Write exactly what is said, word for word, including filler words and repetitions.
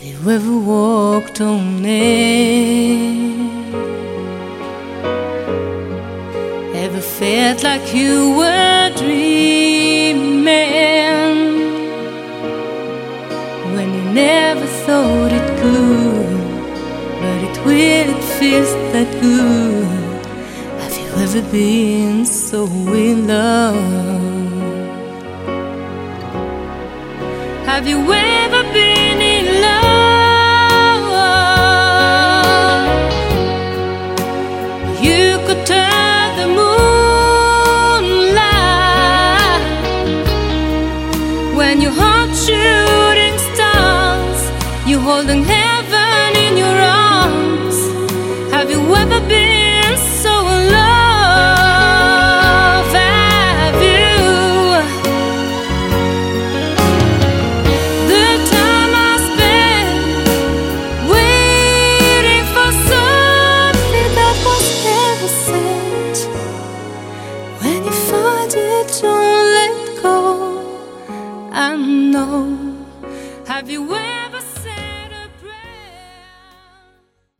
you ever walked on air? Ever felt like you were dreaming when you never thought it could, but it will, it feels that good. Have you ever been so in love? Have you ever been in love? You could turn the moonlight when you hold shooting stars, you holding heaven in your arms. Have you ever been so in love? Have you? The time I spent waiting for something that was never sent. When you find it, don't let go. I know. Have you ever said